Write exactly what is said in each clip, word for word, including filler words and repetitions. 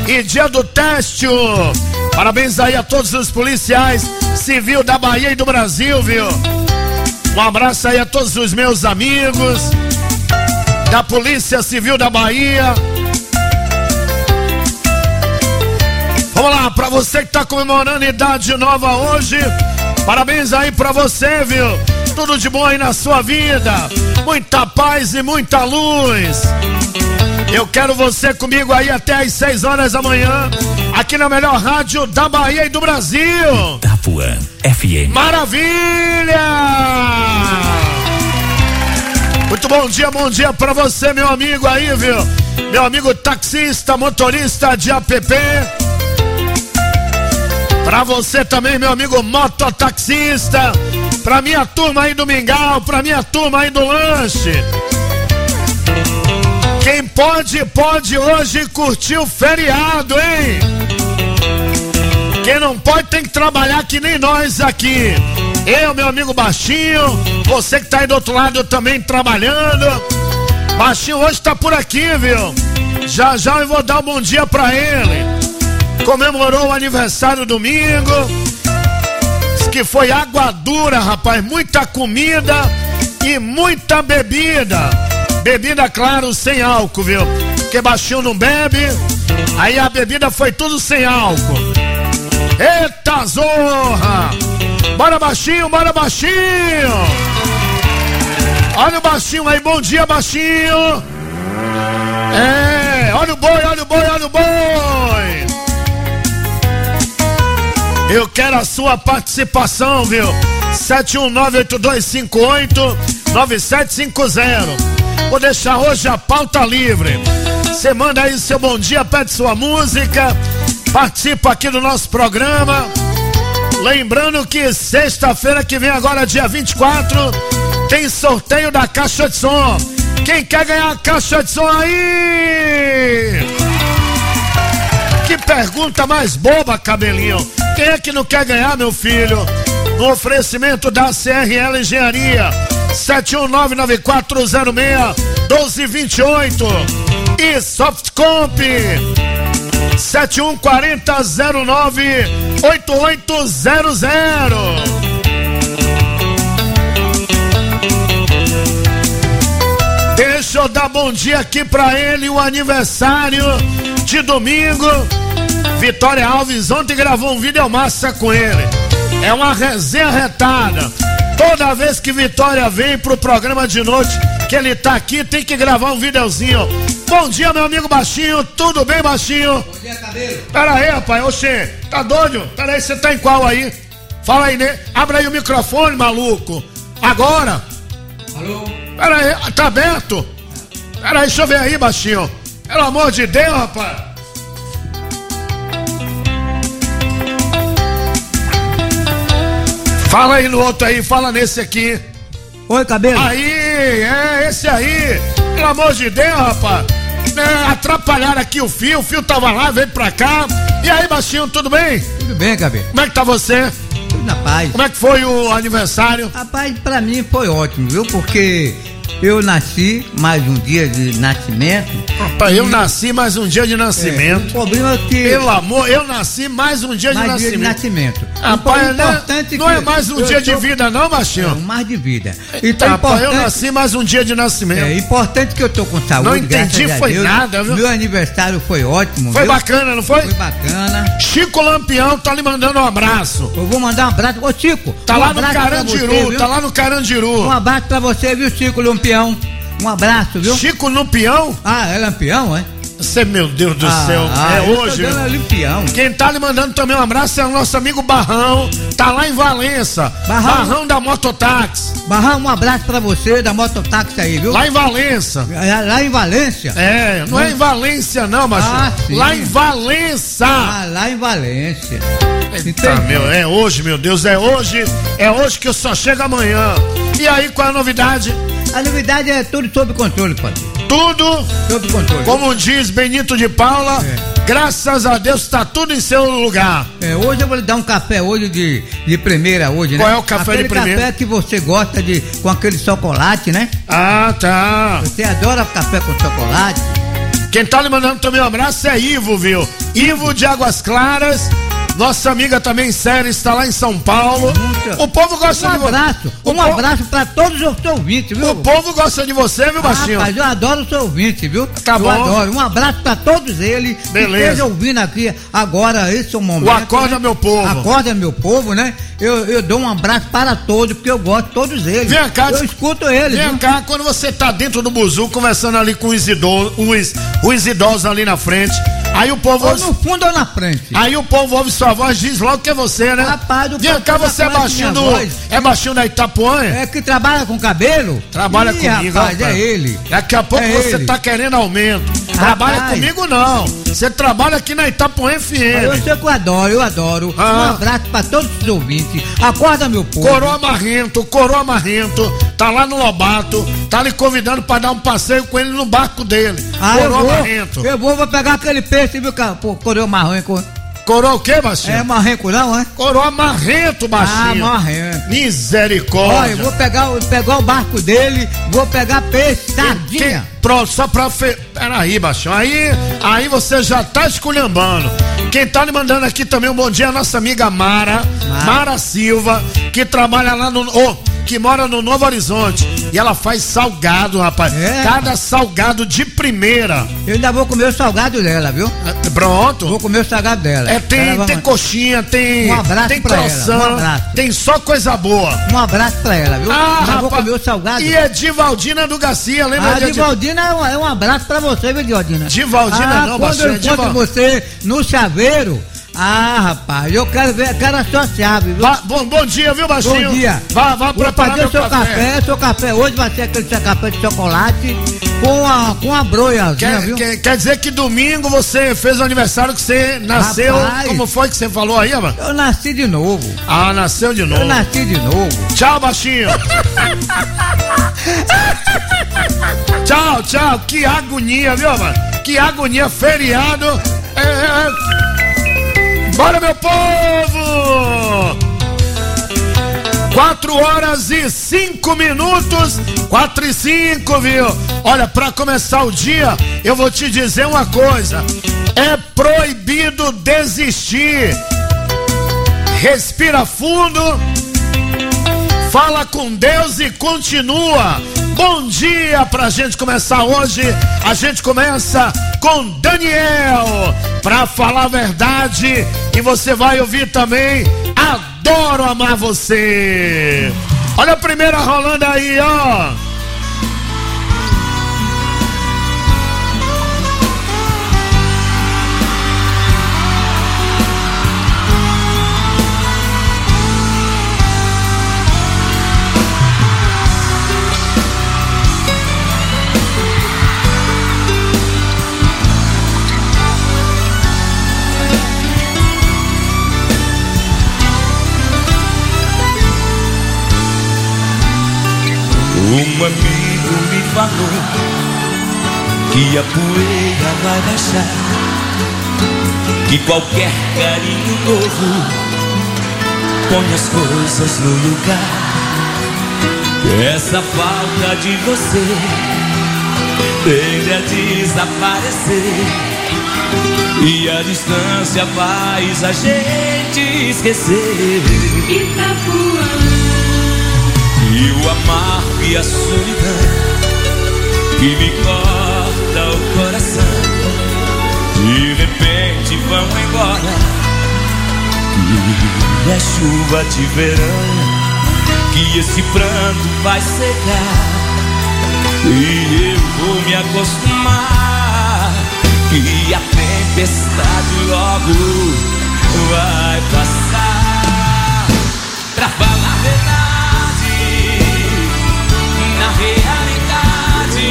e dia do teste. Parabéns aí a todos os policiais civil da Bahia e do Brasil, viu? Um abraço aí a todos os meus amigos da Polícia Civil da Bahia. Vamos lá, pra você que tá comemorando idade nova hoje, parabéns aí pra você, viu? Tudo de bom aí na sua vida, muita paz e muita luz. Eu quero você comigo aí até às seis horas da manhã, aqui na melhor rádio da Bahia e do Brasil, Itapuã F M. Maravilha! Muito bom dia, bom dia pra você, meu amigo aí, viu? Meu amigo taxista, motorista de app. Pra você também, meu amigo mototaxista. Pra minha turma aí do Mingau, pra minha turma aí do lanche. Quem pode, pode hoje curtir o feriado, hein? Quem não pode tem que trabalhar que nem nós aqui. Eu, meu amigo Baixinho, você que tá aí do outro lado também trabalhando. Baixinho hoje tá por aqui, viu? Já já eu vou dar um bom dia pra ele. Comemorou o aniversário domingo. Diz que foi água dura, rapaz. Muita comida e muita bebida. Bebida, claro, sem álcool, viu? Porque Baixinho não bebe. Aí a bebida foi tudo sem álcool. Eita zorra! Bora Baixinho, bora Baixinho! Olha o Baixinho aí, bom dia Baixinho! É, olha o boi, olha o boi, olha o boi! Eu quero a sua participação, viu? sete um nove oito dois cinco oito nove sete cinco zero. Vou deixar hoje a pauta livre. Você manda aí seu bom dia, pede sua música, participa aqui do nosso programa. Lembrando que sexta-feira que vem, agora dia vinte e quatro, tem sorteio da caixa de som. Quem quer ganhar a caixa de som aí? Que pergunta mais boba, cabelinho. Quem é que não quer ganhar, meu filho? No oferecimento da C R L Engenharia, sete um nove nove quatro zero seis um dois dois oito e Softcomp sete um quatro zero zero nove oito oito zero zero. Deixa eu dar bom dia aqui pra ele, o aniversário de domingo. Vitória Alves ontem gravou um vídeo massa com ele. É uma resenha retada. Toda vez que Vitória vem pro programa de noite, que ele tá aqui, tem que gravar um videozinho. Bom dia, meu amigo Baixinho. Tudo bem, Baixinho? Bom dia, cabelo. Pera aí, rapaz. Oxê, tá doido? Pera aí, você tá em qual aí? Fala aí, né? Abre aí o microfone, maluco. Agora. Alô? Pera aí, tá aberto? Pera aí, deixa eu ver aí, Baixinho. Pelo amor de Deus, rapaz. Fala aí no outro aí, fala nesse aqui. Oi, cabelo. Aí, é, esse aí. Pelo amor de Deus, rapaz. É, atrapalharam aqui o fio, o fio tava lá, veio pra cá. E aí, Baixinho, tudo bem? Tudo bem, cabelo. Como é que tá você? Tudo na paz. Como é que foi o aniversário? Rapaz, pra mim foi ótimo, viu? Porque eu nasci mais um dia de nascimento. Rapaz, eu nasci mais um dia de nascimento. É, o problema é que... Pelo amor, eu nasci mais um dia de mais nascimento. dia de nascimento. Rapaz, então, né? importante Não que é mais um dia tô... de vida não, Baixinho? É, um mais de vida. Então, Então, rapaz, importante... eu nasci mais um dia de nascimento. É importante que eu tô com saúde. Não entendi, graças a foi Deus. nada, viu? Meu aniversário foi ótimo. Foi viu? bacana, não foi? Foi bacana. Chico Lampião tá lhe mandando um abraço. Eu vou mandar um abraço. Ô, Chico. Tá um lá no abraço pra Carandiru, você, viu? tá lá no Carandiru. Um abraço pra você, viu, Chico Lampião? Um abraço, viu? Chico Lampião? Ah, é Lampião, é? Você, meu Deus do ah, céu, ah, é eu hoje. tô dando Lampião. Quem tá lhe mandando também um abraço é o nosso amigo Barrão. Tá lá em Valença. Barrão, Barrão da Mototáxi. Barrão, um abraço pra você da Mototáxi aí, viu? Lá em Valença. Lá, lá em Valência? É, não é em Valência não, macho. Ah, sim. Lá em Valença. Ah, lá em Valência. Eita, meu, é hoje, meu Deus, é hoje. É hoje que eu só chego amanhã. E aí, qual é a novidade? A novidade é tudo sob controle, padre. Tudo, sob controle. Como diz Benito de Paula, é. Graças a Deus está tudo em seu lugar. É, hoje eu vou lhe dar um café hoje de, de primeira hoje, né? Qual é o café aquele de primeira? Café que você gosta de, com aquele chocolate, né? Ah, tá. Você adora café com chocolate? Quem tá lhe mandando também um abraço é Ivo, viu? Ivo de Águas Claras. Nossa amiga também, Séria, está lá em São Paulo. Muito. O povo gosta um de você. Abraço, um po... abraço pra todos os ouvintes, viu? O povo gosta de você, viu, Baixinho? Ah, rapaz, eu adoro os ouvintes, viu? Tá eu bom. adoro. Um abraço pra todos eles. Beleza. Que estejam ouvindo aqui agora, esse é o momento. O Acorda, né? Meu povo. Acorda, meu povo, né? Eu, eu dou um abraço para todos, porque eu gosto de todos eles. Vem cá. Eu escuto eles. Vem viu? cá, quando você tá dentro do buzu, conversando ali com os idosos, os, os idosos ali na frente, aí o povo... Ou no fundo ou na frente. Aí o povo ouve sua voz, diz logo que é você, né? Rapaz, do Vem cá, você é baixinho do... Voz. É baixinho da Itapuã? É que trabalha com cabelo? Trabalha Ih, comigo, rapaz, rapaz. é ele. Daqui a pouco é você ele. tá querendo aumento. Rapaz. Trabalha comigo não. Você trabalha aqui na Itapuã F M. Eu sei que eu adoro, eu adoro. Ah. Um abraço pra todos os ouvintes. Acorda, meu povo. Coroa Marrento, Coroa Marrento, tá lá no Lobato, tá lhe convidando pra dar um passeio com ele no barco dele. Ah, Coroa eu vou, Marrento. Eu vou, vou pegar aquele peixe, viu, cara? Pô, Coroa Marrento. Coroa o quê, Baixinho? É marrenco não, é? Coroa Marrento, Baixinho. Ah, marrento. Misericórdia. Olha, eu vou pegar, pegar o barco dele, vou pegar peixe, sardinha. Que, pronto, só pra... Fe... Peraí, Baixinho, aí, aí você já tá esculhambando. Quem tá lhe mandando aqui também um bom dia é a nossa amiga Mara, Mara, Mara Silva, que trabalha lá no... Oh, que mora no Novo Horizonte. E ela faz salgado, rapaz. É, Cada rapaz. salgado de primeira. Eu ainda vou comer o salgado dela, viu? É, pronto. Vou comer o salgado dela. É, tem, tem coxinha, tem. Um abraço tem pra croissant, ela. Um abraço. Tem só coisa boa. Um abraço pra ela, viu? Ah, Já rapaz. vou comer o salgado. E é Divaldina do Garcia, lembra? Ah, Divaldina é um, é um abraço pra você, viu, Divaldina? Divaldina ah, não, quando eu encontro você no chaveiro. Ah, rapaz, eu quero ver, quero a sua chave, viu? Ba bom, bom dia, viu, Baixinho? Bom dia. Vá, vá preparar meu seu café. café. Seu café hoje vai ser aquele café de chocolate com a, com a broiazinha, quer, viu? Quer, quer dizer que domingo você fez o aniversário que você nasceu, rapaz, como foi que você falou aí, mano? Eu nasci de novo. Ah, nasceu de novo. Eu nasci de novo. Tchau, Baixinho. Tchau, tchau. Que agonia, viu, mano? Que agonia, feriado. É, é... Bora, meu povo! Quatro horas e cinco minutos, quatro e cinco, viu? Olha, pra começar o dia, eu vou te dizer uma coisa: é proibido desistir. Respira fundo, fala com Deus e continua. Bom dia pra gente começar hoje. A gente começa com Daniel, pra falar a verdade, e você vai ouvir também Adoro Amar Você. Olha a primeira rolando aí, ó. Um amigo me falou que a poeira vai baixar, que qualquer carinho novo põe as coisas no lugar. Essa falta de você tende a desaparecer, e a distância faz a gente esquecer. Itapuã. E o amargo e a solidão que me corta o coração, de repente vão embora. E é chuva de verão, que esse pranto vai secar, e eu vou me acostumar, que a tempestade logo vai passar. Pra falar a verdade, na realidade,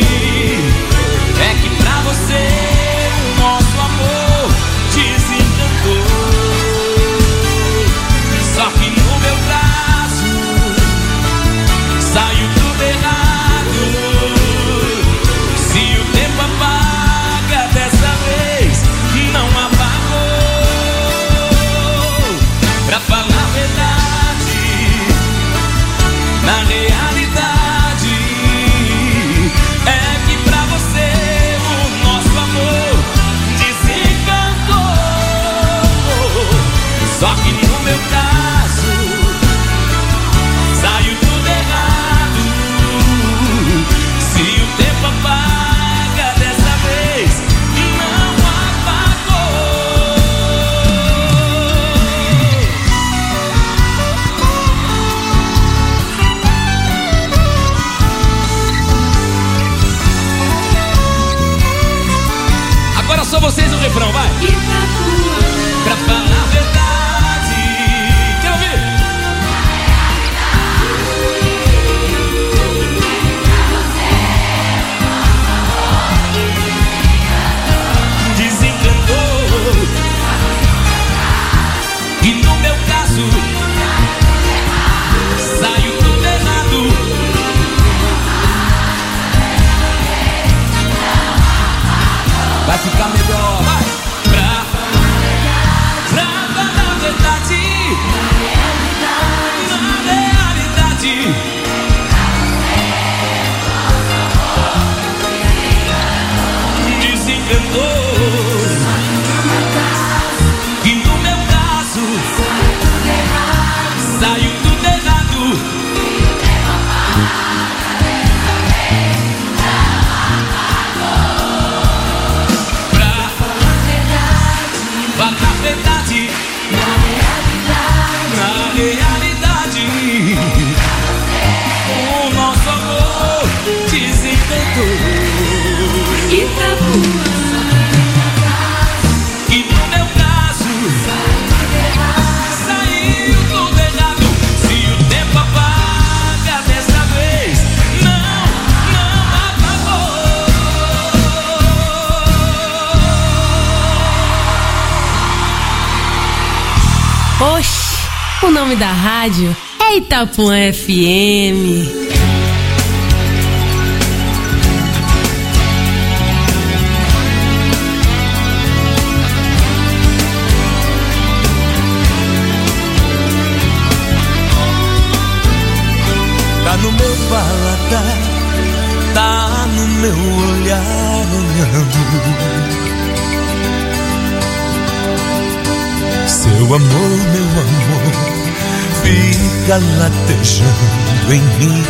é que pra você o nosso amor desencantou. Só que no meu braço saiu tudo errado. Se o tempo apaga, dessa vez não apagou. Só que no meu caso saiu tudo errado. Se o tempo apaga dessa vez, não apagou. Agora só vocês o refrão, vai! Pra falar a verdade, quer ouvir? Desencantou. E no meu caso saiu tudo errado. Vai ficar melhor, vai! Pra Pra falar a verdade, na realidade, desencantou. E no meu caso saiu tudo errado. Pra falar a verdade, na realidade, o nosso amor desencantou. E no meu caso saiu tudo errado. Se o tempo apaga dessa vez, não, não apagou. Oxi, o nome da rádio é Itapuã F M. Tá no meu paladar, tá no meu olhar olhando. Seu amor, meu amor, fica latejando em mim.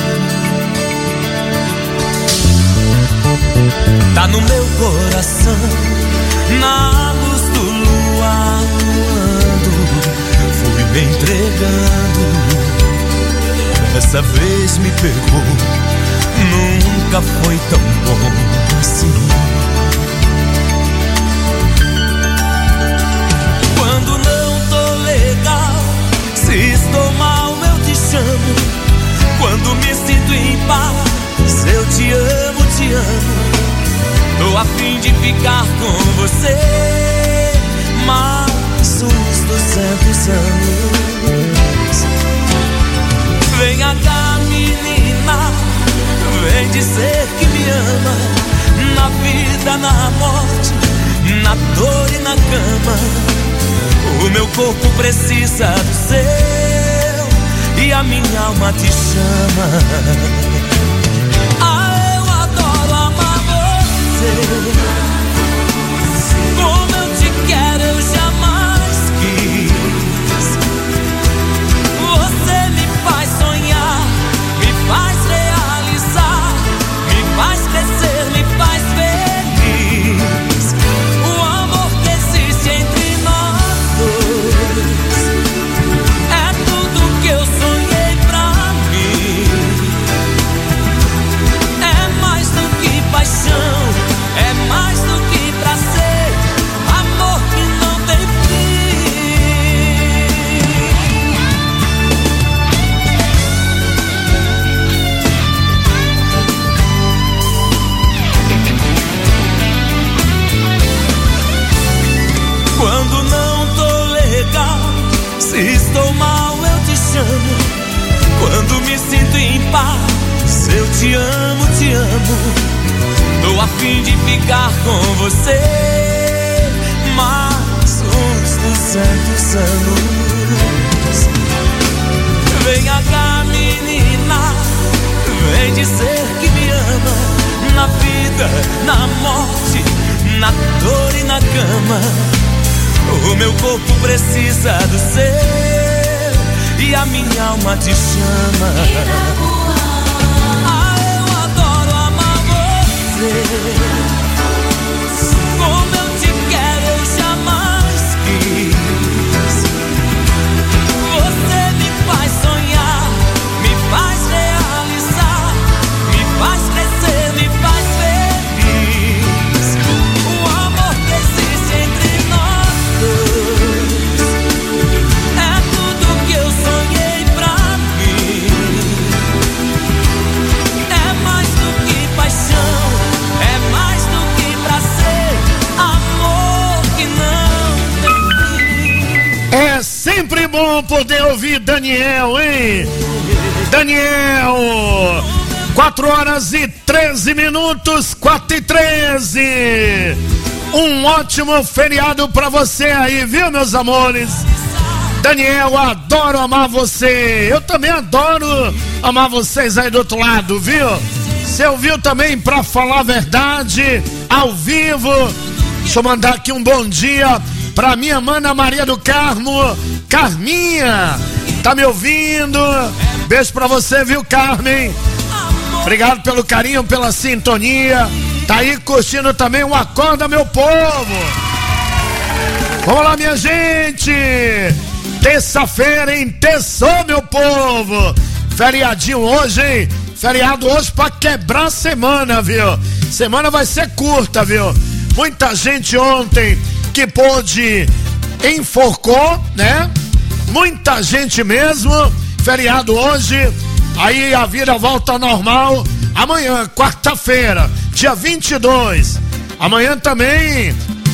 Tá no meu coração, na luz do luar, fui me entregando. Dessa vez me pegou, nunca foi tão bom assim. Quando não tô legal, se estou mal eu te chamo. Quando me sinto em paz, eu te amo, te amo. Tô a fim de ficar com você mais uns duzentos anos. Venha cá, menina, vem dizer que me ama. Na vida, na morte, na dor e na cama. O meu corpo precisa do seu e a minha alma te chama. Ah, eu adoro amar você. Como eu te quero, eu jamais quis. Você me faz sonhar, me faz realizar, me faz crescer, me faz feliz. O amor que existe entre nós dois é tudo que eu sonhei pra mim. É mais do que paixão, é mais do que prazer, amor que não tem fim. Quando não tô legal, se estou mal eu te chamo. Quando me sinto em paz, eu te amo, te amo. Tô a fim de ficar com você mais uns duzentos anos. Venha cá, menina, vem dizer que me ama. Na vida, na morte, na dor e na cama. O meu corpo precisa do seu e a minha alma te chama. Ah, eu adoro amar você. Como eu te quero, eu jamais quis. Você me faz sonhar, me faz realizar, me faz crescer, me faz feliz. O amor que existe entre nós dois é tudo que eu sonhei pra mim. É mais do que paixão, é mais do que prazer, amor que não tem fim. É sempre bom poder ouvir Daniel, hein? Daniel, quatro horas e treze minutos, quatro e treze. Um ótimo feriado pra você aí, viu, meus amores? Daniel, adoro amar você. Eu também adoro amar vocês aí do outro lado, viu? Você ouviu também Pra Falar a Verdade, ao vivo. Deixa eu mandar aqui um bom dia pra minha mana Maria do Carmo, Carminha. Tá me ouvindo? Beijo pra você, viu, Carmen? Obrigado pelo carinho, pela sintonia. Tá aí curtindo também o Acorda, meu povo. Vamos lá, minha gente. Terça-feira, hein? Terçou, meu povo. Feriadinho hoje, hein? Feriado hoje pra quebrar a semana, viu? Semana vai ser curta, viu? Muita gente ontem que pôde enforcou, né? Muita gente mesmo. Feriado hoje. Aí a vida volta ao normal. Amanhã, quarta-feira, dia vinte e dois. Amanhã também.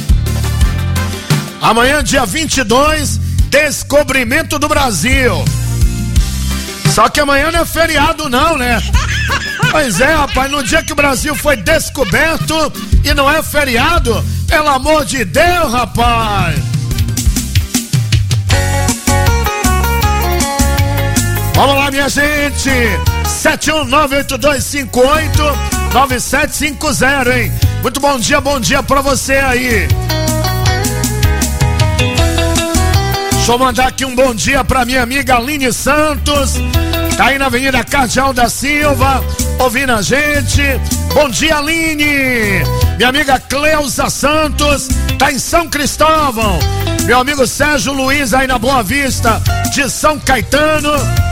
Amanhã, dia vinte e dois, descobrimento do Brasil. Só que amanhã não é feriado não, né? Pois é, rapaz, no dia que o Brasil foi descoberto e não é feriado, pelo amor de Deus, rapaz. Vamos lá, minha gente. sete um nove oito dois cinco oito nove sete cinco zero, hein? Muito bom dia, bom dia pra você aí. Deixa eu mandar aqui um bom dia pra minha amiga Aline Santos. Tá aí na Avenida Cardeal da Silva, ouvindo a gente. Bom dia, Aline. Minha amiga Cleusa Santos, tá em São Cristóvão. Meu amigo Sérgio Luiz aí na Boa Vista de São Caetano.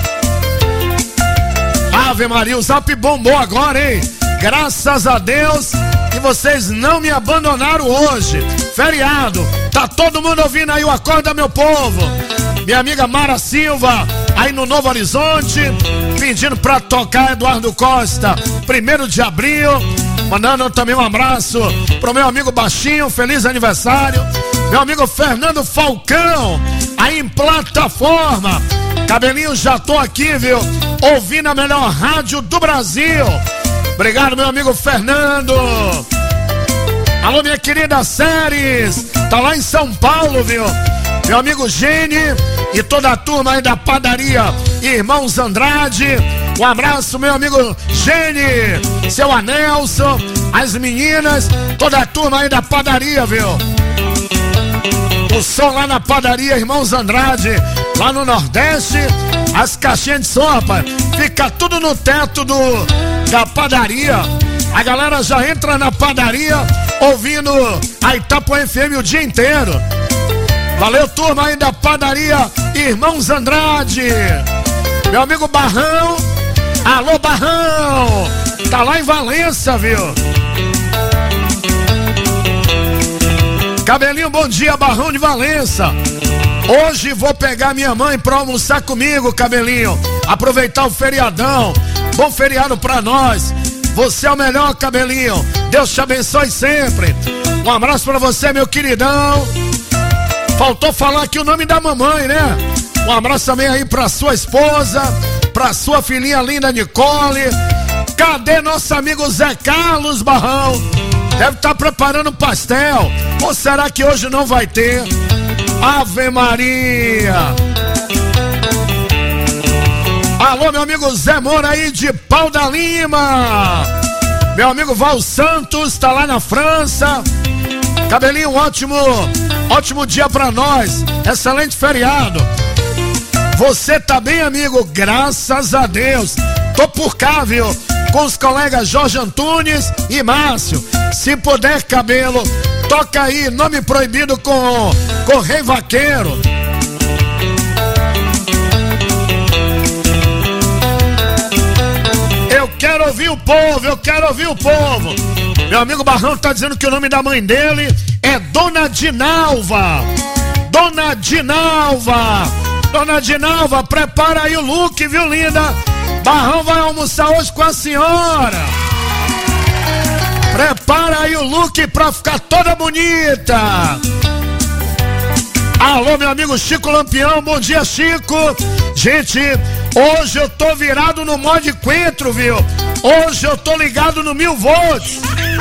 Ave Maria, o Zap bombou agora, hein? Graças a Deus que vocês não me abandonaram hoje. Feriado, tá todo mundo ouvindo aí o Acorda, meu povo. Minha amiga Mara Silva, aí no Novo Horizonte, pedindo pra tocar Eduardo Costa, primeiro de abril. Mandando também um abraço pro meu amigo Baixinho, feliz aniversário. Meu amigo Fernando Falcão, aí em plataforma. Cabelinho, já tô aqui, viu? Ouvindo a melhor rádio do Brasil. Obrigado, meu amigo Fernando. Alô, minha querida Séries, tá lá em São Paulo, viu? Meu amigo Gene e toda a turma aí da padaria Irmãos Andrade. Um abraço, meu amigo Gene, seu Anelson, as meninas, toda a turma aí da padaria, viu? O som lá na padaria Irmãos Andrade, lá no Nordeste, as caixinhas de som, rapaz, fica tudo no teto do, da padaria. A galera já entra na padaria ouvindo a Itapuã F M o dia inteiro. Valeu, turma aí da padaria Irmãos Andrade. Meu amigo Barrão, alô Barrão, tá lá em Valença, viu? Cabelinho, bom dia, Barrão de Valença. Hoje vou pegar minha mãe pra almoçar comigo, Cabelinho. Aproveitar o feriadão. Bom feriado pra nós. Você é o melhor, Cabelinho. Deus te abençoe sempre. Um abraço pra você, meu queridão. Faltou falar aqui o nome da mamãe, né? Um abraço também aí pra sua esposa, pra sua filhinha linda Nicole. Cadê nosso amigo Zé Carlos Barrão? Deve estar preparando pastel. Ou será que hoje não vai ter? Ave Maria. Alô, meu amigo Zé Moura aí de Pau da Lima. Meu amigo Val Santos tá lá na França. Cabelinho, um ótimo Ótimo dia pra nós, excelente feriado. Você tá bem, amigo? Graças a Deus. Tô por cá, viu? Com os colegas Jorge Antunes e Márcio. Se puder, cabelo, toca aí, Nome Proibido com com Rei Vaqueiro. Eu quero ouvir o povo, eu quero ouvir o povo. Meu amigo Barrão tá dizendo que o nome da mãe dele é Dona Dinalva. Dona Dinalva. Dona Dinalva, prepara aí o look, viu, linda? Barrão vai almoçar hoje com a senhora. Prepara aí o look pra ficar toda bonita. Alô, meu amigo Chico Lampião, bom dia, Chico. Gente, hoje eu tô virado no mod Coentro, viu? Hoje eu tô ligado no mil volts.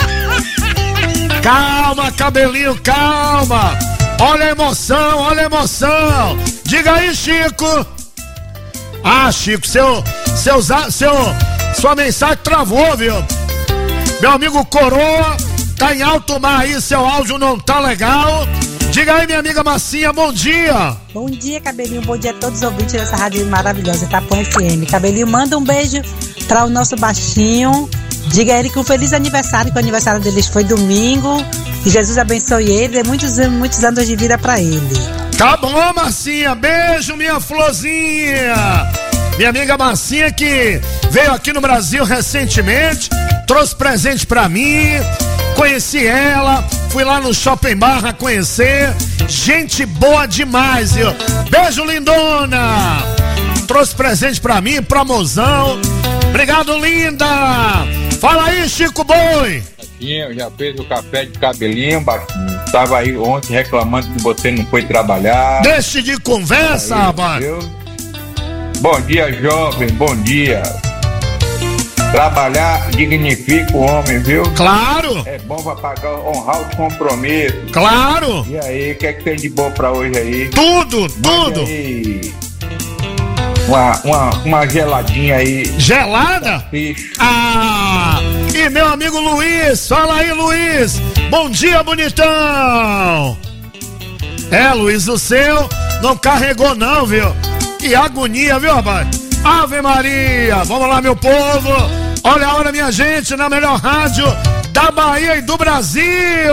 Calma, cabelinho, calma. Olha a emoção, olha a emoção. Diga aí, Chico. Ah, Chico, seu, seu, seu, sua mensagem travou, viu? Meu amigo Coroa, tá em alto mar aí, seu áudio não tá legal. Diga aí, minha amiga Massinha, bom dia. Bom dia, Cabelinho, bom dia a todos os ouvintes dessa rádio maravilhosa, Itapuã F M. Cabelinho, manda um beijo para o nosso baixinho. Diga a ele que um feliz aniversário, que o aniversário deles foi domingo. Que Jesus abençoe ele, dê muitos, muitos anos de vida pra ele. Tá bom, Marcinha, beijo, minha florzinha. Minha amiga Marcinha que veio aqui no Brasil recentemente, trouxe presente pra mim, conheci ela, fui lá no Shopping Barra conhecer, gente boa demais, viu? Beijo, lindona. Trouxe presente pra mim, promozão. Obrigado, linda. Fala aí, Chico Boi. Eu já fez o café de cabelinho, baixinho. Tava aí ontem reclamando que você não foi trabalhar. Deixe de conversa, rapaz. Bom dia, jovem, bom dia. Trabalhar dignifica o homem, viu? Claro. É bom pra pagar, honrar os compromissos. Claro. E aí, o que é que tem de bom pra hoje aí? Tudo, tudo. Aí, uma, uma, uma geladinha aí. Gelada? Ah, e meu amigo Luiz, fala aí, Luiz. Bom dia, bonitão. É, Luiz, o seu não carregou não, viu? Que agonia, viu, rapaz? Ave Maria, vamos lá, meu povo. Olha a hora, minha gente, na melhor rádio da Bahia e do Brasil.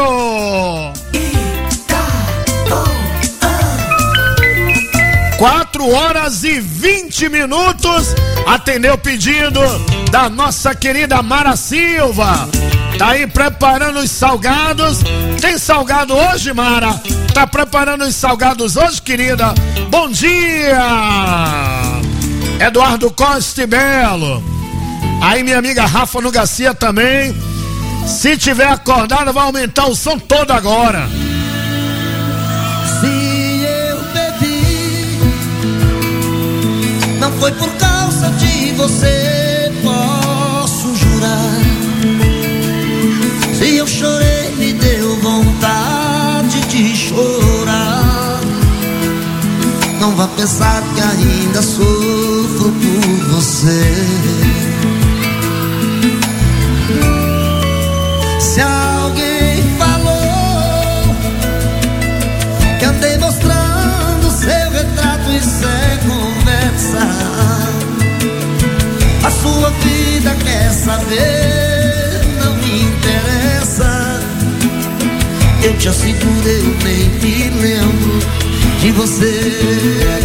quatro horas e vinte minutos. Atendeu o pedido da nossa querida Mara Silva. Tá aí preparando os salgados. Tem salgado hoje, Mara? Tá preparando os salgados hoje, querida? Bom dia! Eduardo Costa e Belo. Aí minha amiga Rafa no Garcia também. Se tiver acordado, vai aumentar o som todo agora. Se eu bebi, não foi por causa de você, posso jurar. Se eu chorei, me deu vontade de chorar. Não vá pensar que ainda sofro por você. Se alguém falou que andei mostrando seu retrato, isso é conversa. A sua vida quer saber, não me interessa. Eu te asseguro, eu nem me lembro de você.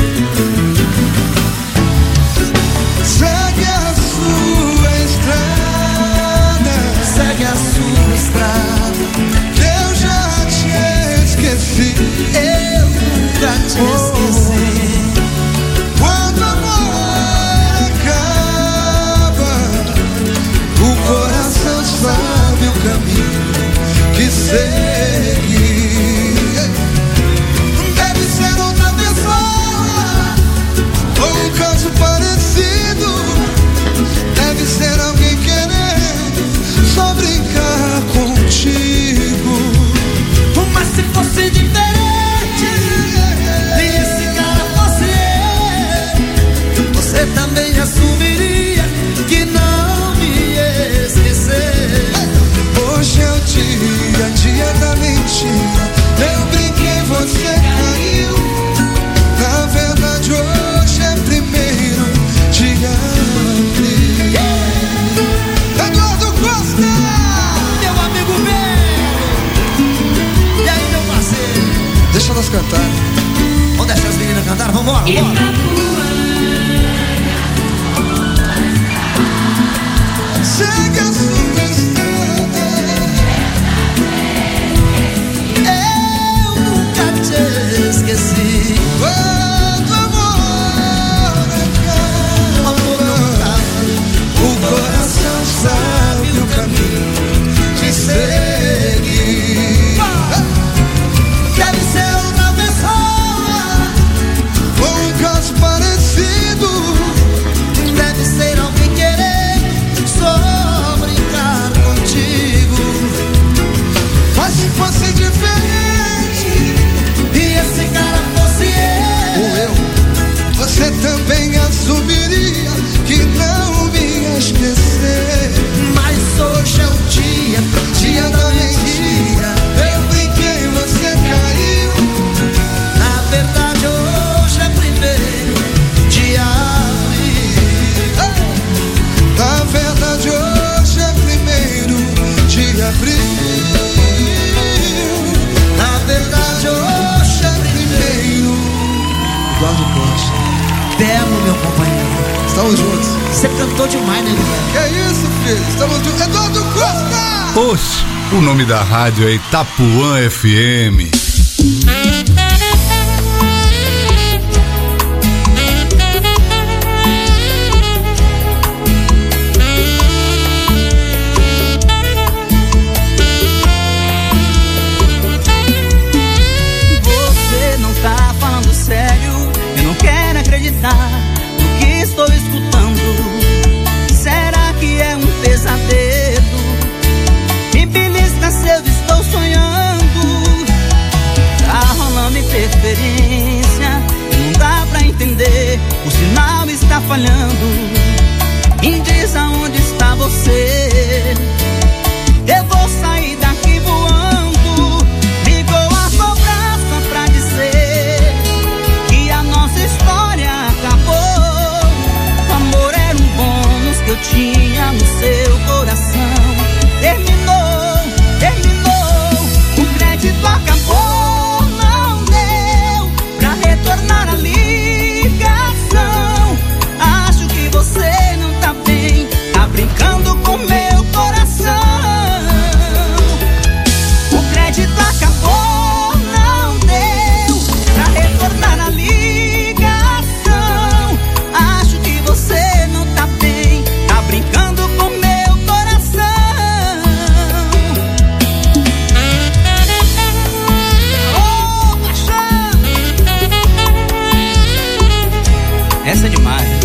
Segue a sua estrada, segue a sua estrada. Eu já te esqueci, eu nunca te esqueci. Quando o amor acaba, o coração sabe o caminho que segue. Deve ser outra pessoa, ou um caso parecido. Deve ser alguém querendo só brincar contigo. Mas se fosse diferente, Deixa elas cantarem. Vamos deixar as meninas cantar, vambora, vambora. Segue a sua estrada. Eu nunca te esqueci. Quando amor acaba, Amor não dá. o coração sabe o caminho de seguir. Deve ser outra pessoa Com um caso parecido, deve ser alguém querer só brincar contigo. mas se fosse diferente E esse cara fosse ou eu, eu, você também assumiria que não me ia esquecer. mas hoje é o dia, Dia da mentira, eu brinquei, você caiu. na verdade hoje é primeiro de abril. Na verdade hoje é primeiro de abril. Na verdade hoje é primeiro. Eduardo Costa, Temo, meu companheiro. estamos juntos. Você cantou demais, né, Guilherme? Que isso, filho? Estamos juntos. Eduardo Costa! Oxe, o nome da rádio é Itapuã F M. Você não tá falando sério, eu não quero acreditar no que estou escutando. Será que é um pesadelo? Me belisca se eu estou sonhando. Tá rolando interferência, não dá pra entender, o sinal está falhando. Me diz aonde está você. Eu vou sair daqui voando. Ligou a cobrança pra dizer que a nossa história acabou. O amor era um bônus que eu tinha no seu coração. Terminou, terminou, o crédito acabou. Não deu pra retornar a ligação. Acho que você não tá bem, tá brincando com meu coração. O crédito acabou, não deu pra retornar a ligação. Acho que você não tá bem, tá brincando com meu coração. Oh, paixão! Essa é demais, né?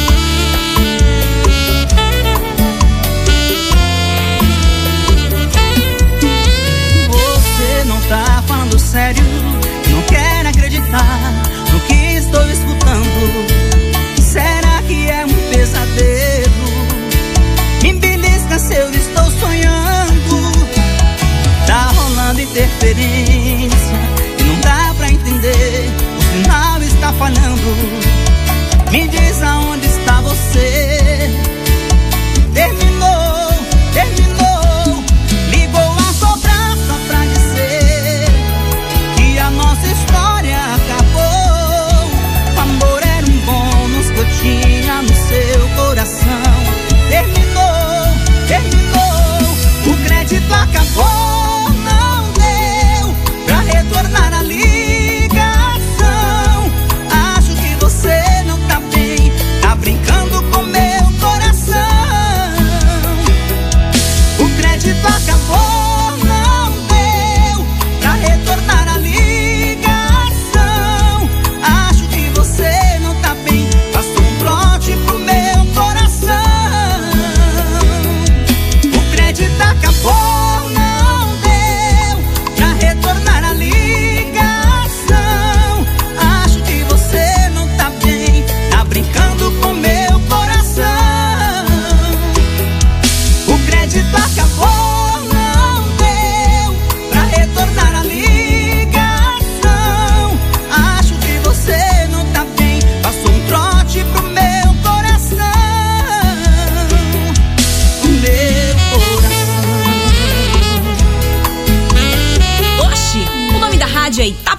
Você não tá falando sério, não quero acreditar no que estou escutando. Será que é um pesadelo? Me belisca se eu estou sonhando. Tá rolando interferência e não dá pra entender, o sinal está falhando. Me diz aonde está você. Terminou, terminou, ligou a cobrança pra dizer que a nossa história acabou. O amor era um bônus que eu tinha no seu coração. Terminou, terminou, o crédito acabou. Não deu pra retornar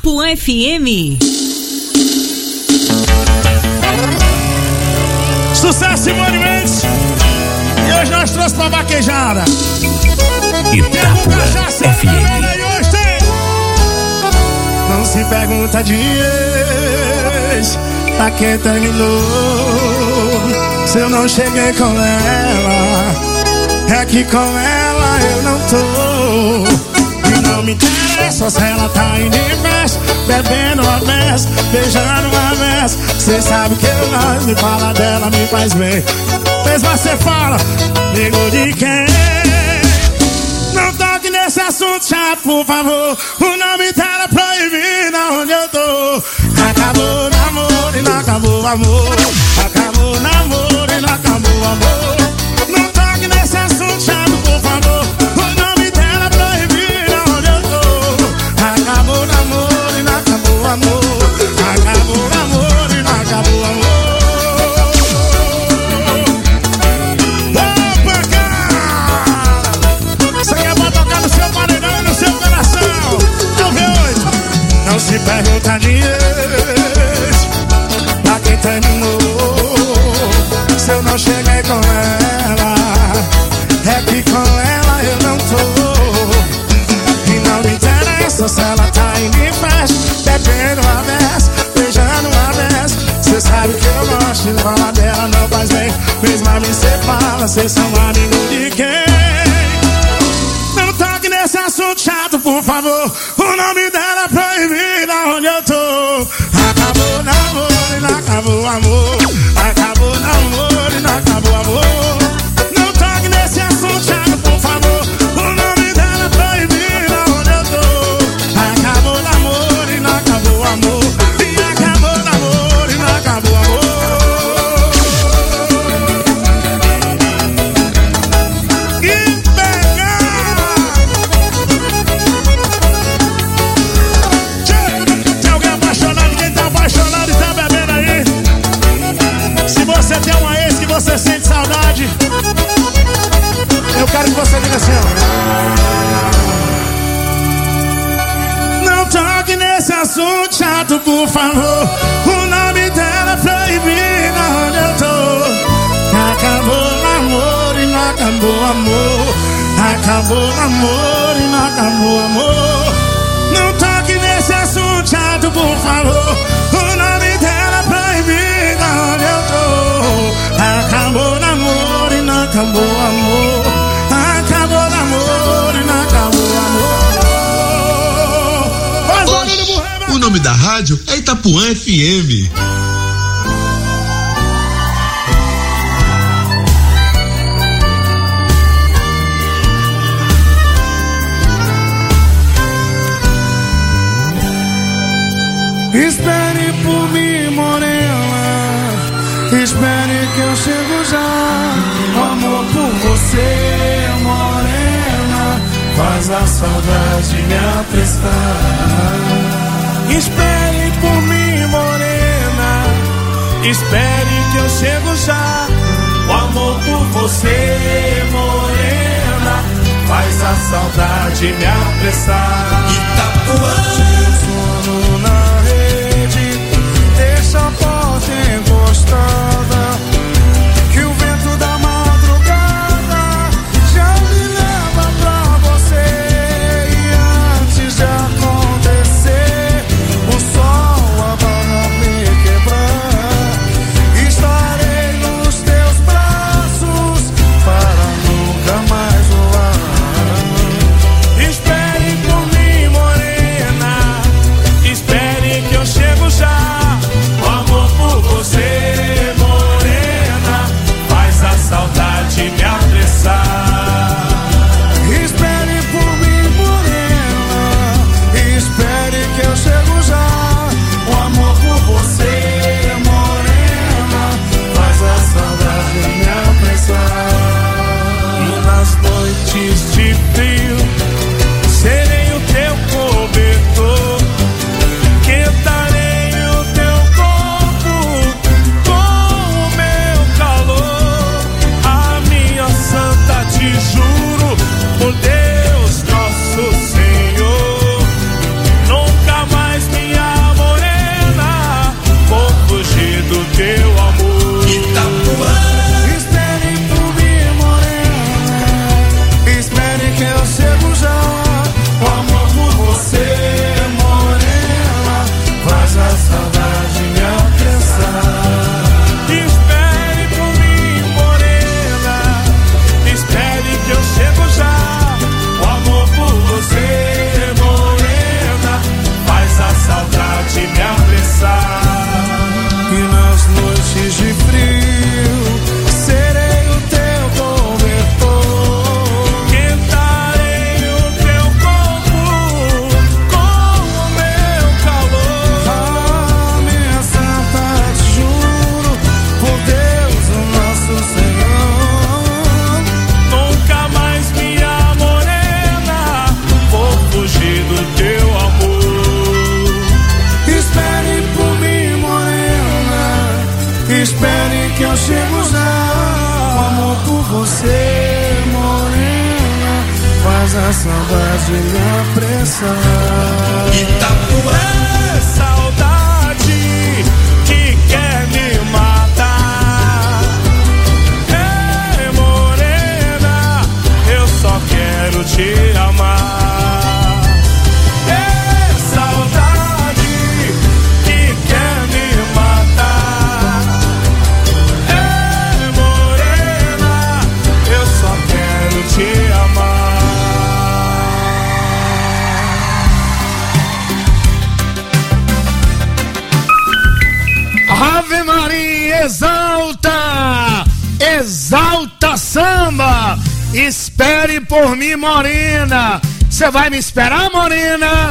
Itapuã F M. Sucesso, Simone Mendes. E hoje nós trouxemos pra vaquejada Itapuã F M. Não se pergunta de ex pra quem terminou. Se eu não cheguei com ela, é que com ela eu não tô. E não me interessa se ela tá indo em festa, bebendo uma vez, beijando uma vez. Cê sabe que eu gosto, me fala dela, me faz bem. Mas você fala, amigo de quem? Não toque nesse assunto chato, por favor. O nome dela é proibido onde eu tô. Acabou o namoro e não acabou o amor. Acabou o namoro e não acabou o amor. Não toque nesse assunto chato, por favor. O nome dela é proibido onde eu tô. Acabou o namoro e não acabou o amor. Acabou o namoro e não acabou o amor. Não se pergunta de ex pra quem terminou. Se eu não cheguei com ela, é que com ela eu não tô. E não me interessa se ela tá indo em festa, bebendo uma vez, beijando uma vez. Cê sabe que eu gosto de falar dela, não faz bem. Mesmo a mim cê fala, cês são amigos de quem? Não toque nesse assunto chato, por favor. O nome dela é proibido onde eu tô. Acabou o namoro e não acabou o amor. Acabou o namoro e não acabou o amor. Não toque nesse assunto chato, por favor. O nome dela é proibido onde eu tô. Acabou o namoro e não acabou o amor. E acabou o namoro e não acabou o amor. Você tem uma ex que você sente saudade, eu quero que você diga assim, ó. Não toque nesse assunto chato, por favor. O nome dela é proibido onde eu tô. Acabou o namoro e não acabou o amor. Acabou o namoro e não acabou o amor. Não toque nesse assunto chato, por favor. O nome dela é proibido onde eu tô. Acabou o namoro e não acabou o amor. Acabou o namoro e não acabou o amor. Faz barulho, burreba. O nome da rádio é Itapuã F M. Espere por mim, morena. Espere que eu chego já. O amor por você, morena, faz a saudade me apressar. Espere por mim, morena. Espere que eu chego já. O amor por você, morena, faz a saudade me apressar. Itapuã. Sono na rede, deixa a porta encostada, que o vento da madrugada já me leva pra você. E antes de acontecer, o sol vai me quebrar. Estarei nos teus braços para nunca mais voar. Espere por mim, morena. chego já. O amor por você, morena, faz a saudade me apressar. Itapuã, saudade que quer me matar. Ei, morena, eu só quero te amar. Ei, saudade que quer me matar. Ei, morena, eu só quero te amar. Ave Maria, exalta, exalta samba, espere por mim, morena. Você vai me esperar, morena?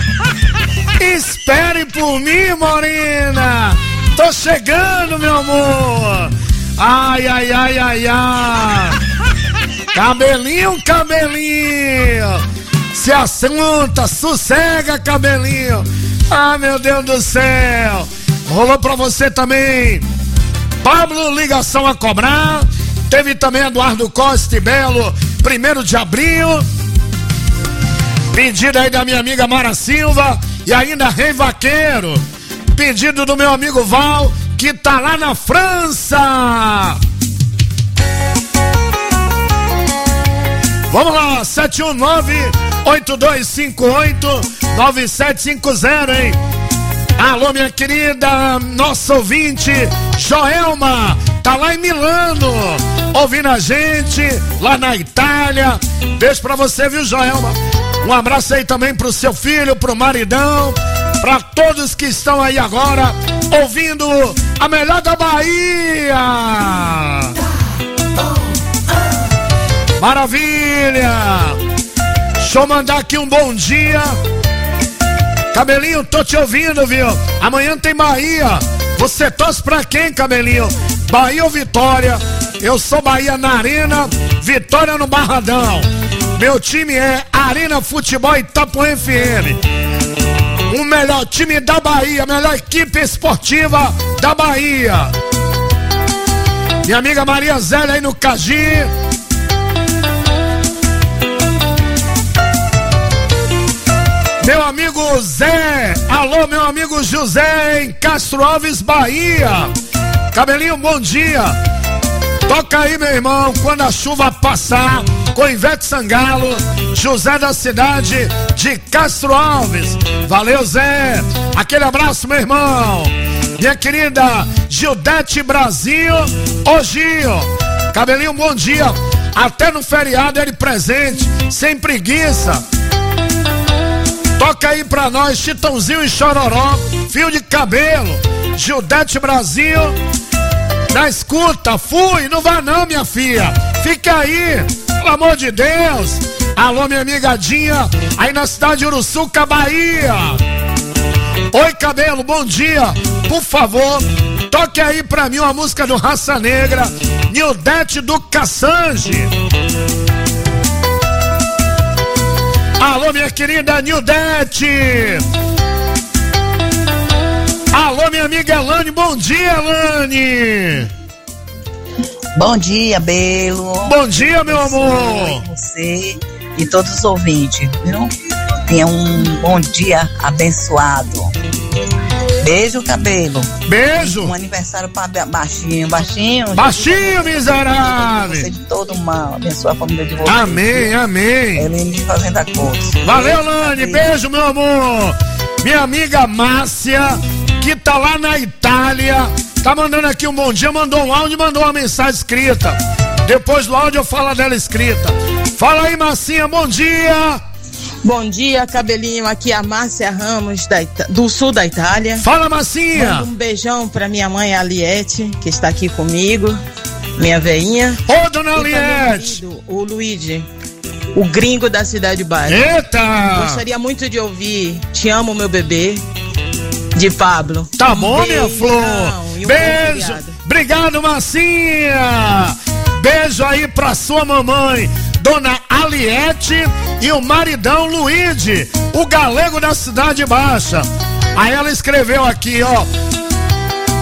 Espere por mim, morena. Tô chegando, meu amor. Ai, ai, ai, ai, ai. Cabelinho, cabelinho, se assunta, sossega, cabelinho. Ai, meu Deus do céu. Rolou pra você também Pablo, ligação a cobrar. Teve também Eduardo Costa e Belo, primeiro de abril. Pedido aí da minha amiga Mara Silva. E ainda Rei Vaqueiro. Pedido do meu amigo Val, que tá lá na França. Vamos lá, sete um nove, oito dois cinco oito, nove sete cinco zero, hein? Alô, minha querida, nossa ouvinte, Joelma, tá lá em Milano, ouvindo a gente, lá na Itália. Beijo pra você, viu, Joelma? Um abraço aí também pro seu filho, pro maridão, pra todos que estão aí agora, ouvindo a melhor da Bahia. Maravilha! Deixa eu mandar aqui um bom dia. Cabelinho, tô te ouvindo, viu? Amanhã tem Bahia. Você torce pra quem, Cabelinho? Bahia ou Vitória? Eu sou Bahia na Arena, Vitória no Barradão. Meu time é Arena Futebol Itapuã F M. O melhor time da Bahia, a melhor equipe esportiva da Bahia. Minha amiga Maria Zélia aí no Cagi. Meu amigo Zé, alô, meu amigo José em Castro Alves, Bahia. Cabelinho, bom dia. Toca aí, meu irmão, quando a chuva passar, com Ivete Sangalo, José da cidade de Castro Alves. Valeu, Zé. Aquele abraço, meu irmão. Minha querida Gildete Brasil, ô Gil. Cabelinho, bom dia. Até no feriado ele presente, sem preguiça. Toca aí pra nós, Chitãozinho e Chororó, Fio de Cabelo, Gildete Brasil, na escuta. Fui, não vai não, minha filha, fica aí, pelo amor de Deus. Alô, minha amigadinha, aí na cidade de Uruçuca, Bahia. Oi, Cabelo, bom dia, por favor, toque aí pra mim uma música do Raça Negra, Nildete do Cassange. Alô, minha querida Nildete. Alô, minha amiga Elane, bom dia, Elane. Bom dia, Belo. Bom dia, meu amor. Você e todos os ouvintes, viu? Tenha um bom dia abençoado. Beijo, Cabelo. Beijo. Um aniversário para Baixinho. Baixinho. Baixinho, miserável. Você de todo mal. Abençoa a família de vocês. Amém, amém. Ele de Fazenda Coutos. Valeu, Lani. Beijo, meu amor. Minha amiga Márcia, que tá lá na Itália, tá mandando aqui um bom dia, mandou um áudio e mandou uma mensagem escrita. Depois do áudio eu falo dela escrita. Fala aí, Marcinha, bom dia. Bom dia, Cabelinho, aqui é a Márcia Ramos da Ita- do sul da Itália. Fala, Marcinha. Mando um beijão pra minha mãe Aliette, que está aqui comigo, minha veinha. Ô, dona Aliette. O Luigi, o gringo da Cidade Baixa. Eita. Gostaria muito de ouvir Te Amo, Meu Bebê, de Pablo. Tá um bom, minha flor. Um Beijo. Obrigado, Marcinha. Beijo aí pra sua mamãe, Dona Aliette, e o maridão Luigi, o galego da Cidade Baixa. Aí ela escreveu aqui, ó: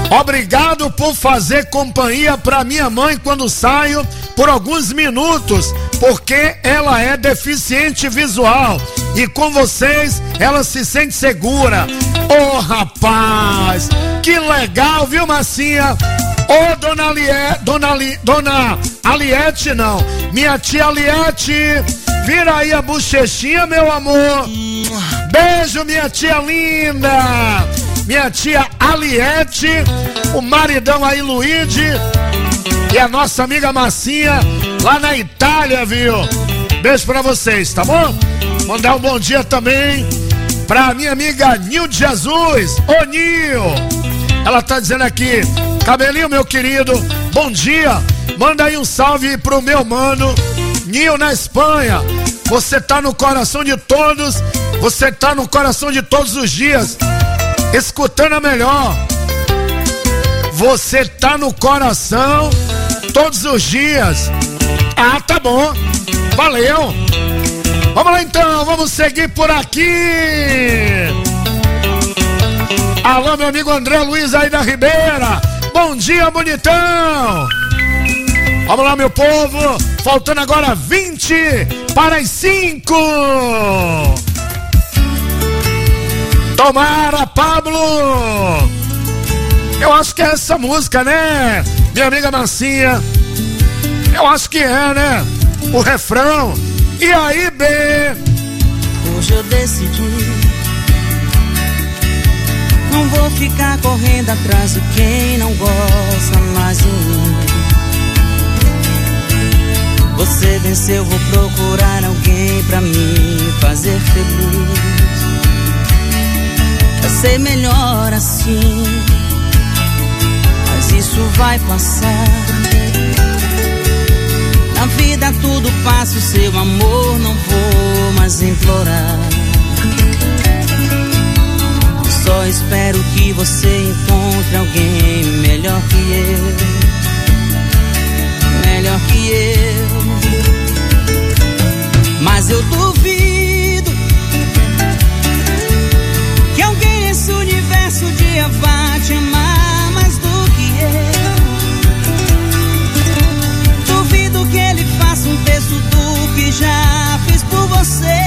Obrigado por fazer companhia pra minha mãe quando saio por alguns minutos, porque ela é deficiente visual e com vocês ela se sente segura. Ô oh, rapaz, que legal, viu, Massinha? Ô oh, dona Aliette, dona, Ali, dona Aliette não, minha tia Aliette, vira aí a bochechinha, meu amor. Beijo, minha tia linda. Minha tia Aliette, o maridão aí, Luigi, e a nossa amiga Massinha, lá na Itália, viu? Beijo pra vocês, tá bom? Mandar um bom dia também pra minha amiga Nil de Jesus. Ô Nil, ela tá dizendo aqui: Cabelinho, meu querido, bom dia. Manda aí um salve pro meu mano Nil na Espanha. Você tá no coração de todos, você tá no coração de todos os dias, escutando a melhor. Você tá no coração todos os dias. Ah, tá bom. Valeu. Vamos lá então, vamos seguir por aqui. Alô, meu amigo André Luiz aí da Ribeira. Bom dia, bonitão. Vamos lá, meu povo. Faltando agora vinte para as cinco. Tomara, Pablo. Eu acho que é essa música, né? Minha amiga Massinha. Eu acho que é, né? O refrão. E aí, B? Hoje eu decidi, não vou ficar correndo atrás de quem não gosta mais de mim. Você venceu, vou procurar alguém pra me fazer feliz. Vai ser melhor assim, mas isso vai passar. Na vida tudo passa, o seu amor não vou mais implorar. Só espero que você encontre alguém melhor que eu, melhor que eu. Mas eu duvido que alguém nesse universo um dia vá te amar mais do que eu. Duvido que ele faça um terço do que já fiz por você.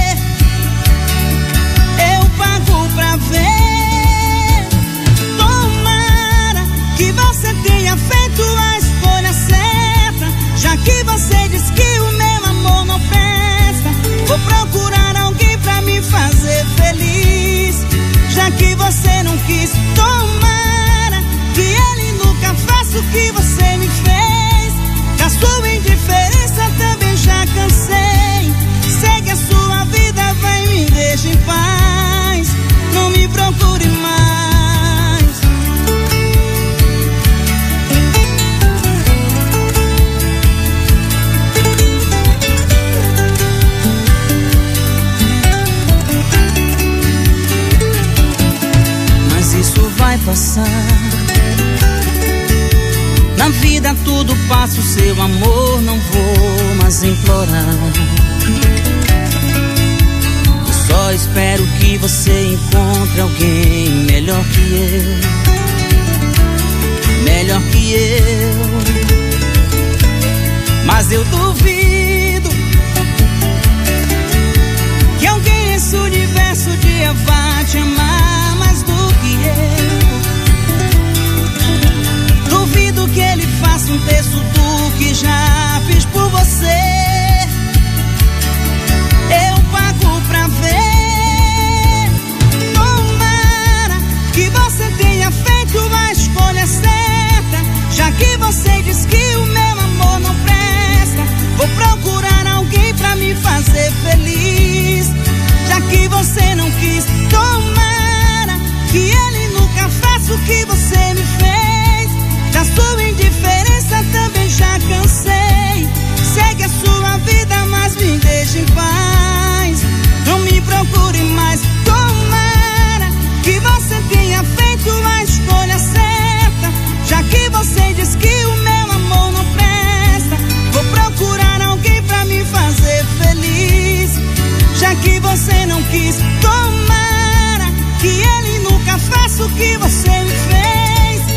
Eu pago pra ver. Tomara que você tenha feito a escolha certa, já que você diz que o meu amor não presta. Vou procurar alguém pra me fazer feliz, já que você não quis. Tomara que ele nunca faça o que você me fez. Da sua indiferença também já cansei. Segue a sua vida, vai, me deixa em paz. Não me procure mais. Mas isso vai passar. Na vida tudo passa, o seu amor não vou mais implorar. Só espero que você encontre alguém melhor que eu, melhor que eu. Mas eu duvido que alguém nesse universo um dia vá te amar mais do que eu. Duvido que ele faça um terço do que já fiz por você. Eu pago pra ver. Tomara que você tenha feito a escolha certa, já que você diz que o meu amor não presta. Vou procurar alguém pra me fazer feliz, já que você não quis. Tomara que ele nunca faça o que você me fez. Da sua indiferença também já cansei. Segue a sua vida, mas me deixe em paz. Não me procure mais. Tomara que você tenha feito a escolha certa, já que você diz que o meu amor não presta. Vou procurar alguém pra me fazer feliz, já que você não quis. Tomara que ele nunca faça o que você me fez.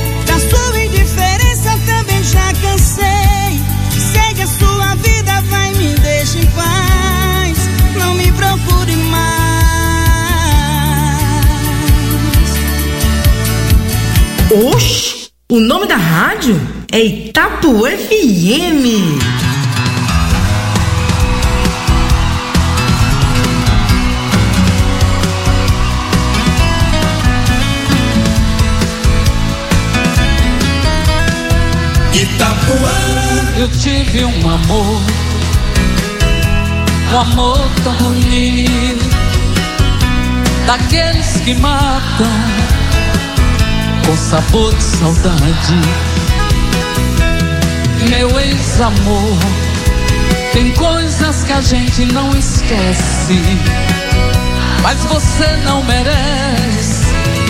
Oxi, o nome da rádio é Itapuã F M. Itapuã. Eu tive um amor, um amor tão ruim, daqueles que matam com sabor de saudade. Meu ex-amor, tem coisas que a gente não esquece, mas você não merece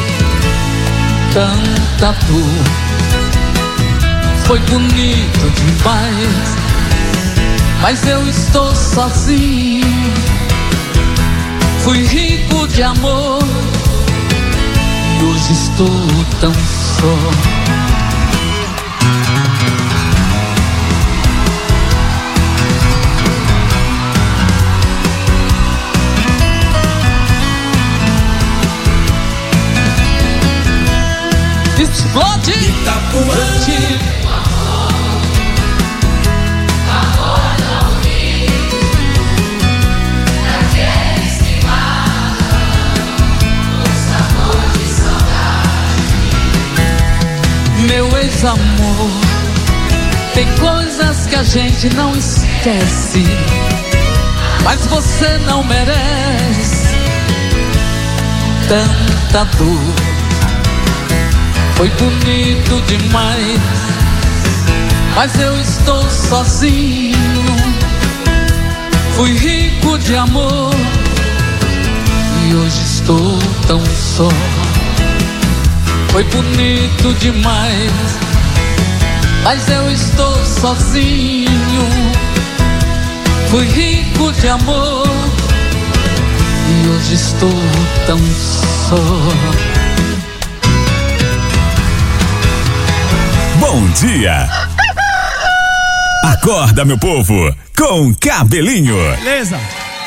tanta dor. Foi bonito demais, mas eu estou sozinho. Fui rico de amor e hoje estou tão só. Explode Itapuã. Meu ex-amor, tem coisas que a gente não esquece, mas você não merece tanta dor. Foi bonito demais, mas eu estou sozinho. Fui rico de amor e hoje estou tão só. Foi bonito demais, mas eu estou sozinho. Fui rico de amor e hoje estou tão só. Bom dia! Acorda, meu povo, com Cabelinho. Beleza?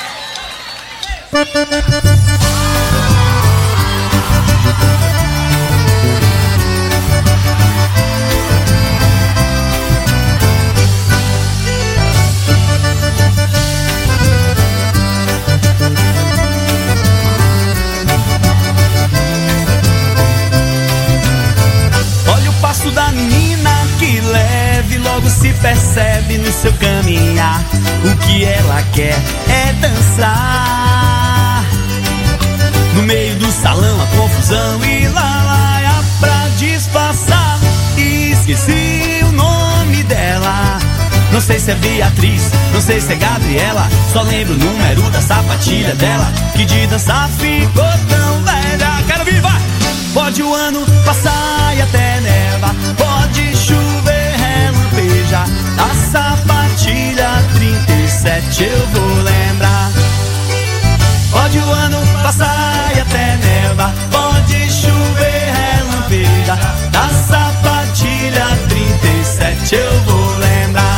Da menina que leve, logo se percebe no seu caminhar. O que ela quer é dançar. No meio do salão a confusão e lá lá pra disfarçar. Esqueci o nome dela. Não sei se é Beatriz, não sei se é Gabriela. Só lembro o número da sapatilha dela, que de dançar ficou tão velha. Quero vir, vai! Pode o ano passar e até neva, pode chover, relampejar. A sapatilha trinta e sete eu vou lembrar. Pode o ano passar e até neva, pode chover, relampejar. A sapatilha trinta e sete eu vou lembrar.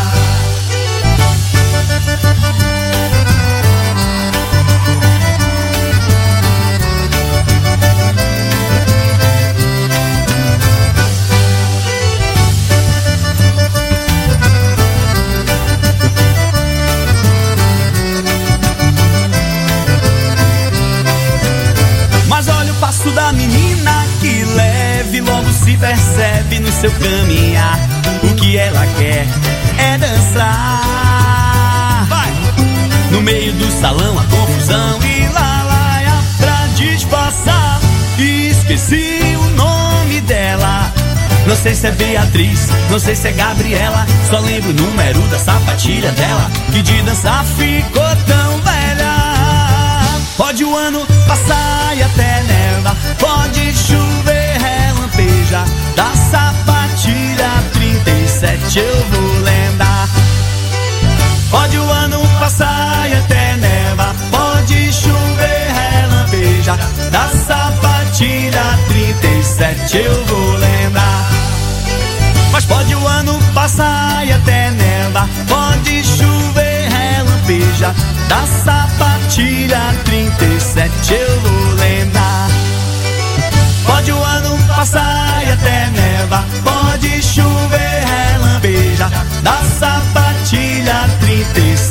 Da menina que leve, logo se percebe no seu caminhar. O que ela quer é dançar. Vai! No meio do salão a confusão e lá lá pra disfarçar. Esqueci o nome dela. Não sei se é Beatriz, não sei se é Gabriela. Só lembro o número da sapatilha dela, que de dançar ficou tão velha. Pode o ano passar e até neva, pode chover, relampejar. Da sapatilha trinta e sete eu vou lembrar. Pode o ano passar e até neva, pode chover, relampejar. Da sapatilha trinta e sete eu vou lembrar. Mas pode o ano passar e até neva, pode chover, relampejar. Da sapatilha trinta e sete eu vou lembrar. Pode o ano passar e até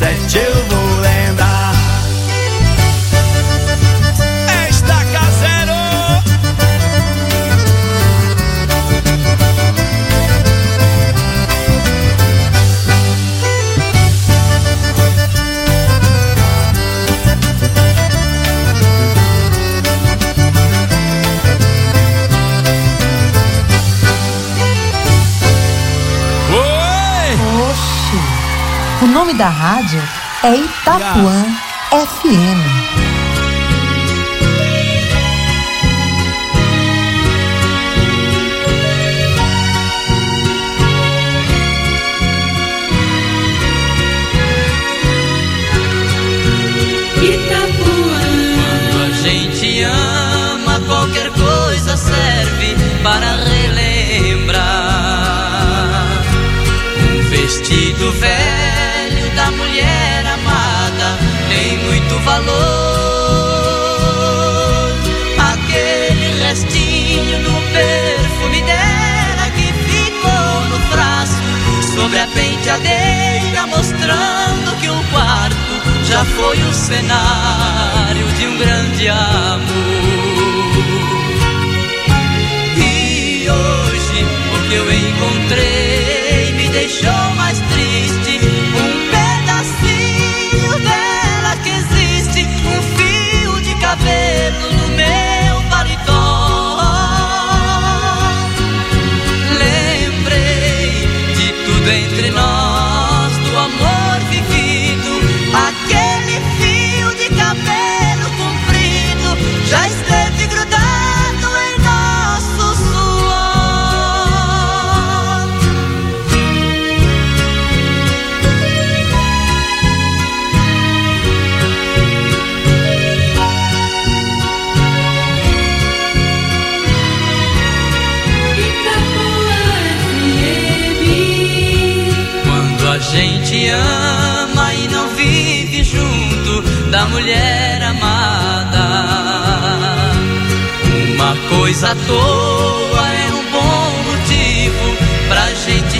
sete eu vou lembrar. Estaca Zero. O nome da rádio é Itapuã F M. Quando a gente ama, qualquer coisa serve para relembrar. Um vestido velho da mulher amada tem muito valor. Aquele restinho do perfume dela que ficou no braço, sobre a penteadeira, mostrando que o quarto já foi o cenário de um grande amor. E hoje o que eu encontrei me deixou mais triste. Um pedacinho dela que existe, um fio de cabelo no meu paletó. Lembrei de tudo entre nós, do amor vivido. Aquele fio de cabelo comprido já esteve grudado em nosso suor. Quando a gente ama e não vive junto da mulher amada, uma coisa à toa é um bom motivo pra gente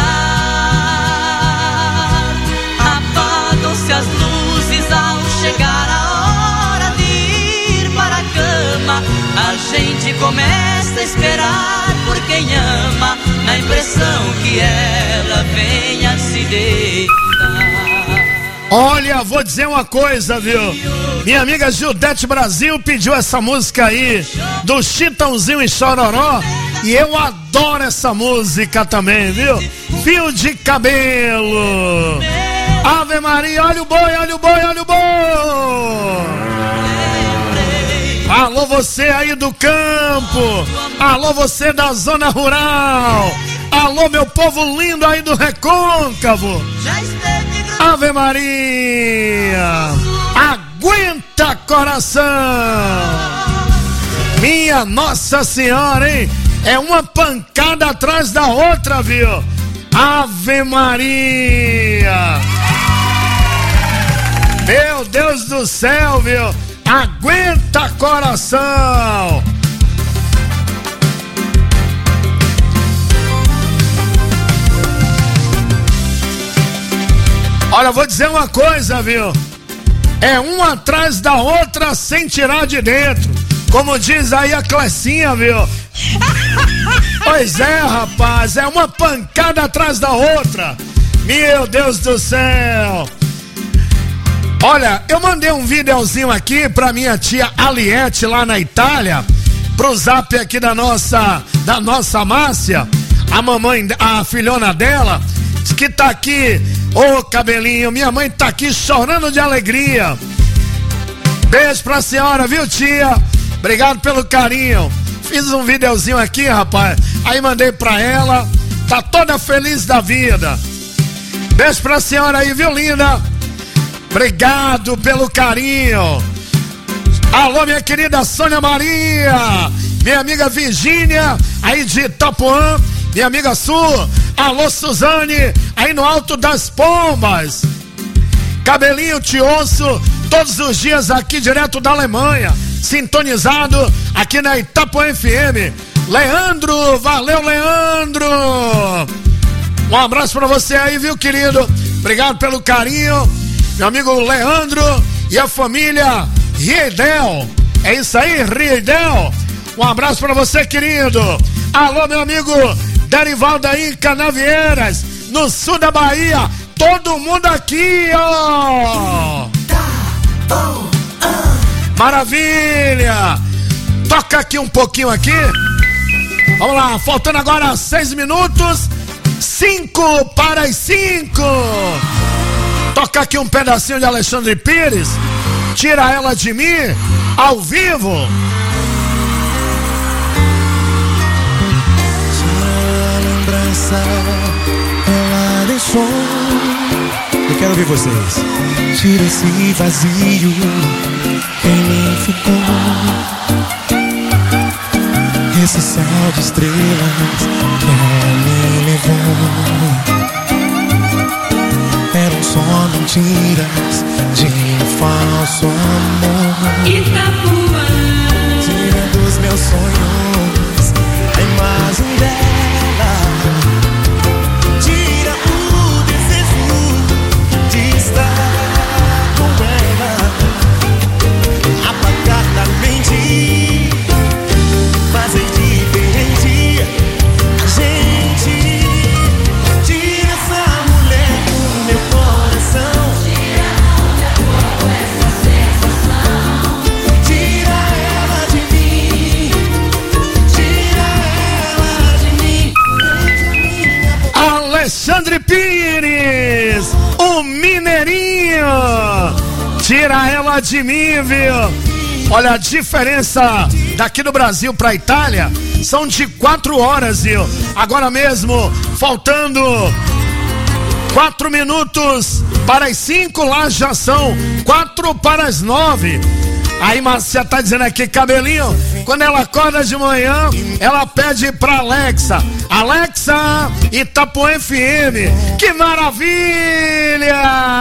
chorar. Apagam-se as luzes ao chegar a hora de ir para a cama. A gente começa a esperar por quem ama, na impressão que ela venha se deitar. Olha, vou dizer uma coisa, viu? Minha amiga Gildete Brasil pediu essa música aí, do Chitãozinho e Chororó, e eu adoro essa música também, viu? Fio de cabelo. Ave Maria, olha o boi, olha o boi, olha o boi. Alô você aí do campo, alô você da zona rural, alô meu povo lindo aí do Recôncavo. Ave Maria, aguenta coração. Minha Nossa Senhora, hein? É uma pancada atrás da outra, viu? Ave Maria. Meu Deus do céu, viu? Aguenta coração. Olha, vou dizer uma coisa, viu? É uma atrás da outra sem tirar de dentro. Como diz aí a Clecinha, viu? Pois é, rapaz, é uma pancada atrás da outra. Meu Deus do céu. Olha, eu mandei um videozinho aqui pra minha tia Aliette lá na Itália, pro zap aqui da nossa, da nossa Márcia, a mamãe, a filhona dela, que tá aqui. Ô, cabelinho, minha mãe tá aqui chorando de alegria. Beijo pra senhora, viu, tia? Obrigado pelo carinho. Fiz um videozinho aqui, rapaz, aí mandei pra ela. Tá toda feliz da vida. Beijo pra senhora aí, viu, linda? Obrigado pelo carinho. Alô, minha querida Sônia Maria, minha amiga Virgínia, aí de Itapuã, minha amiga Su. Alô, Suzane, aí no Alto das Pombas. Cabelinho, te ouço todos os dias aqui direto da Alemanha, sintonizado aqui na Itapuã F M. Leandro, valeu, Leandro. Um abraço pra você aí, viu, querido? Obrigado pelo carinho. meu amigo Leandro e a família Riedel. É isso aí, Riedel. Um abraço pra você, querido. Alô, meu amigo Derivaldo aí em Canavieiras, no sul da Bahia. Todo mundo aqui, ó. Maravilha. Toca aqui um pouquinho aqui. Vamos lá, faltando agora seis minutos. Cinco para as cinco. Toca aqui um pedacinho de Alexandre Pires. Tira ela de mim, ao vivo. Tira a lembrança, ela deixou. Eu quero ouvir vocês. Tira esse vazio que em mim ficou. Esse céu de estrelas que ela me levou. Eram só mentiras de um falso amor. Itapuã. Tira dos meus sonhos a imagem dela. Tira o desejo de estar com ela. Apagar da mente, fazer diferente a gente. Tira essa mulher do meu coração. Tira com essa sensação. Tira ela de mim. Tira ela de mim. Alexandre Pires, o mineirinho. Tira ela de mim, viu? Olha a diferença daqui do Brasil pra Itália. São de quatro horas, viu? Agora mesmo, faltando quatro minutos para as cinco, lá já são quatro para as nove. Aí Márcia tá dizendo aqui, cabelinho, quando ela acorda de manhã, ela pede pra Alexa, Alexa, Itapuã F M. Que maravilha!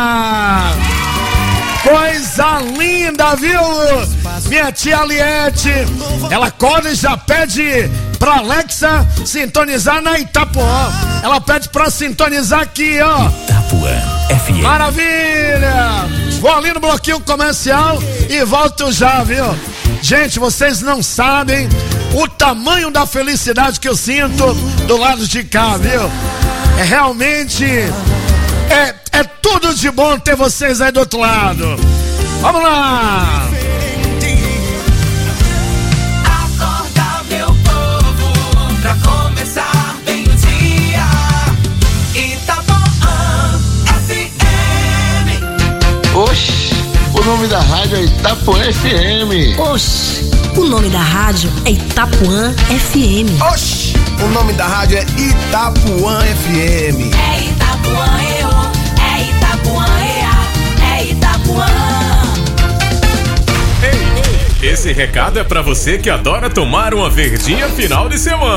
Coisa linda, viu? Minha tia Aliete, ela acorda e já pede pra Alexa sintonizar na Itapuã. Ela pede pra sintonizar aqui, ó. Itapuã F M. Maravilha! Vou ali no bloquinho comercial e volto já, viu? Gente, vocês não sabem o tamanho da felicidade que eu sinto do lado de cá, viu? É realmente... É, é tudo de bom ter vocês aí do outro lado. Vamos lá! Acorda, meu povo, pra começar bem o dia. Itapuã F M. Oxi, o nome da rádio é Itapuã F M. Oxi, o nome da rádio é Itapuã F M. Oxi, o nome da rádio é Itapuã F M. É Itapuã, eu. É Itapuã, é Itapuã. Ei, esse recado é pra você que adora tomar uma verdinha final de semana.